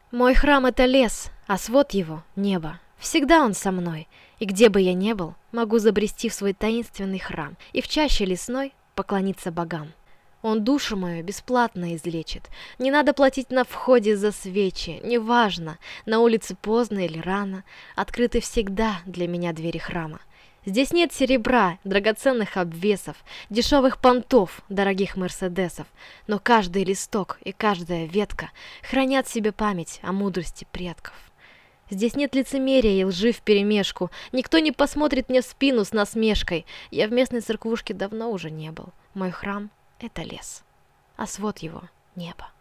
Мой храм — это лес, а свод его — небо. Всегда он со мной, и где бы я ни был, могу забрести в свой таинственный храм и в чаще лесной поклониться богам. Он душу мою бесплатно излечит. Не надо платить на входе за свечи, неважно, на улице поздно или рано, открыты всегда для меня двери храма. Здесь нет серебра, драгоценных обвесов, дешевых понтов, дорогих мерседесов, но каждый листок и каждая ветка хранят в себе память о мудрости предков. Здесь нет лицемерия и лжи вперемешку, никто не посмотрит мне в спину с насмешкой. Я в местной церквушке давно уже не был. Мой храм — это лес, а свод его — небо.